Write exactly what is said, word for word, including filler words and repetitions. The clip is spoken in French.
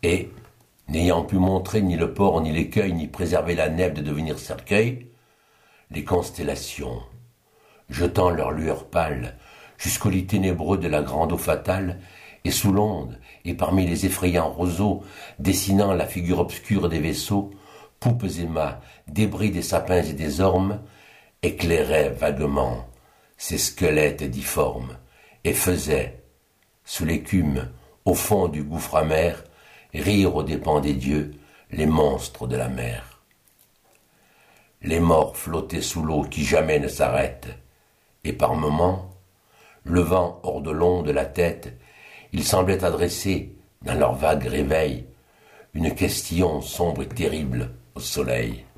Et, n'ayant pu montrer ni le port ni l'écueil, ni préserver la nef de devenir cercueil, les constellations, jetant leurs lueurs pâles jusqu'au lit ténébreux de la grande eau fatale, et sous l'onde, et parmi les effrayants roseaux, dessinant la figure obscure des vaisseaux, poupes et mâts, débris des sapins et des ormes, éclairaient vaguement ces squelettes difformes, et faisaient, sous l'écume, au fond du gouffre amer, rire aux dépens des dieux les monstres de la mer. Les morts flottaient sous l'eau qui jamais ne s'arrête, et par moments, levant hors de l'onde la tête, ils semblaient adresser, dans leur vague réveil, une question sombre et terrible au soleil.